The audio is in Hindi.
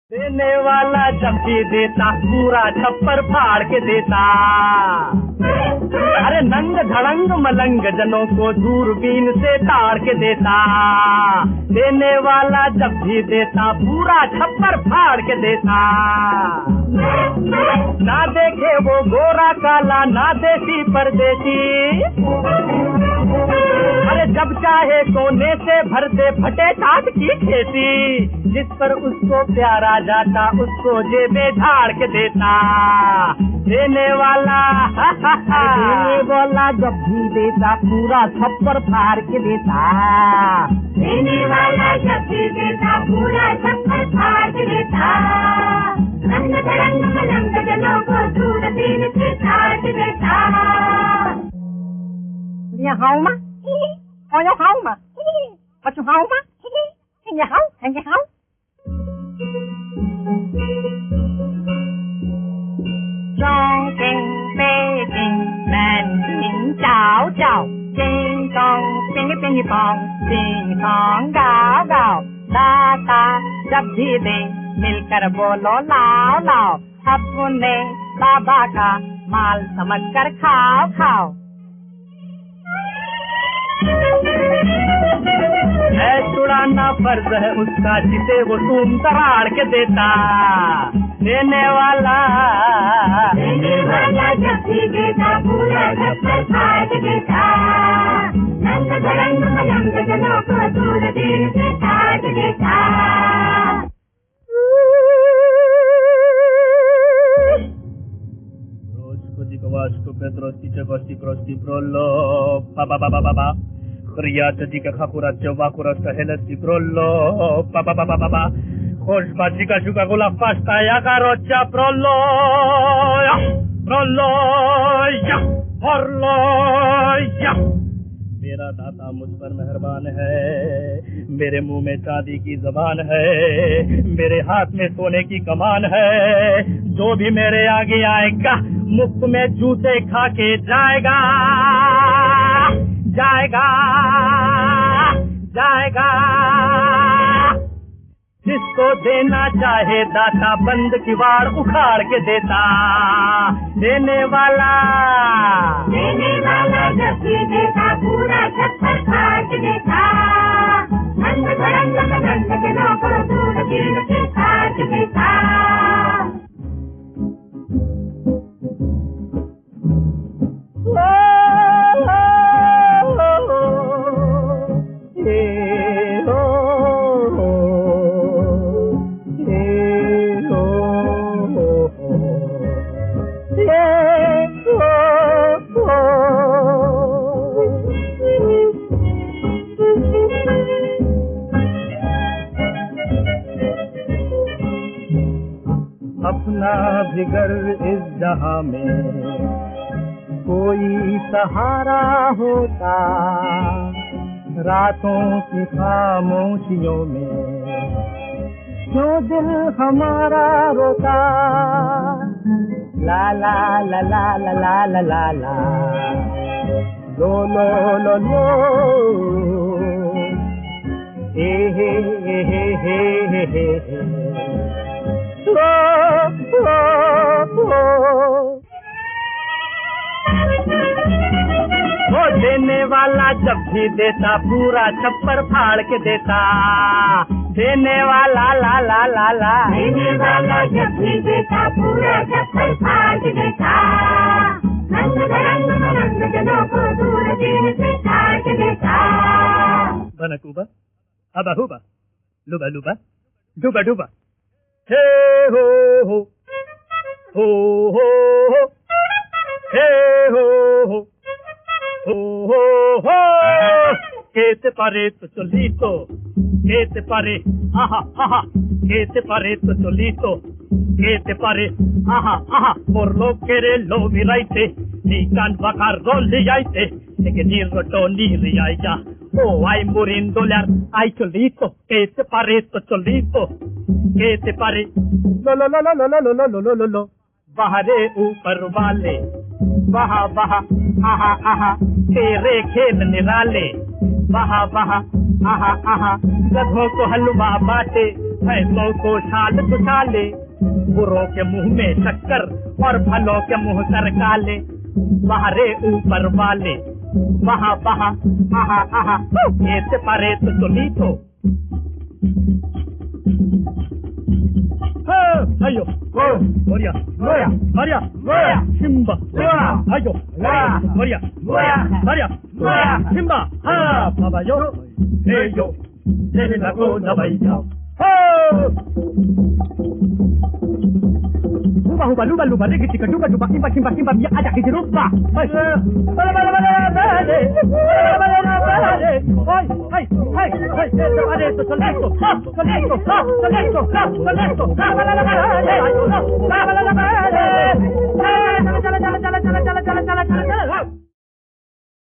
देने वाला जब भी देता पूरा छप्पर फाड़ के देता। अरे नंग धड़ंग मलंग जनों को दूरबीन से ताड़ के देता। देने वाला जब भी देता पूरा छप्पर फाड़ के देता। ना देखे वो गोरा काला ना देसी परदेसी। अरे जब चाहे सोने से भर दे फटे तात की खेती। जिस पर उसको प्यारा जाता उसको जेबे झाड़ के देता। देने वाला जब भी देता पूरा छप्पर फाड़ के देता। देने वाला जब भी देता पूरा छप्पर फाड़ के देता। रंग बिरंग मलंग जनों को दूरबीन से ताड़ के देता। You home? Oh, you home? What you home? And you home? And you home? Chongqing, Beijing, Nanjing, Zhao Zhao, Ding dong, bingy bingy bong, ding dong, gao gao, da da, जब भी दे मिलकर बोलो लाओ लाओ। अपने बाबा का माल समझकर खाओ खाओ। है छुड़ाना फर्ज है उसका जिसे वो तुम तराड़ के देता। देने वाला जब भी देता पूरा छप्पर फाड़ के देता। रंग बिरंग मलंग जनों को दूरबीन से ताड़ के देता। Vasco Pedrosti Cegosti Prosti Prollo Papa Papa Papa Criată dică Hacurață Vacurăstă Helăsti Prollo Papa Papa Papa Hoșba Cica Ciuca Gula Fasta Iaca Rocea Prollo Prollo Orlo मेरा दाता मुझ पर मेहरबान है। मेरे मुंह में चांदी की जबान है। मेरे हाथ में सोने की कमान है। जो भी मेरे आगे आएगा मुफ्त में जूते खा के जाएगा जाएगा जाएगा। जिसको देना चाहे दाता बंद किवाड़ उखाड़ के देता। देने वाला जब भी देता पूरा छप्पर फाड़ के देता। रंग बिरंग मलंग जनों को दूरबीन से ताड़ के देता। अपना भी घर इस जहां में कोई सहारा होता। रातों की खामोशियों में क्यों दिल हमारा रोता। ला ला ला ला ला ला ला ला ला लो लो लो लो हे हे हे हे हे हे हे वो देने वाला जब भी देता पूरा छप्पर फाड़ के देता। देने वाला ला ला ला ला देने वाला जब भी देता पूरा छप्पर फाड़ के देता। रंग बिरंग मलंग जनों को दूरबीन से ताड़ के देता। बनकुबा अबा हुबा लुबा लुबा डुबा डुबा हे हो हो हो हो हो हे हो हो ho ho ho che te pare solito che te pare aha aha che te pare solito che te pare aha aha por lo che lo viraite ni can vacar rolli aite e che ni rotoni riaia oh ai morin dollar ai solito che te pare solito che te pare lo lo lo lo lo lo lo lo lo lo बाहरे ऊपर वाले वहा वहा आहा आहा तेरे खेल निराले वहा वहा आहा आहा गधों को हलवा बाटे भैंसों को छाल सुछाले, बुरों के मुंह में शक्कर और भलों के मुंह सर काले। बाहरे ऊपर वाले वहाँ वहाँ आहा आहा, ऐसे परे तो सुनी तो। अयो मोरिया मोरिया मोरिया मोरिया सिम्बा अयो मोरिया मोरिया मोरिया सिम्बा हाँ बाबा यो तेरे लगो दवाइया हुबा हुबा लुबा लुबा रे गिट्टी कटुबा डुबा किंबा किंबा किंबा बिया आजा की रुबा बला बला बला बला हाय हाय हाय हाय अरे तो सोलेक्टो सोलेक्टो सोलेक्टो सोलेक्टो बला बला बला बला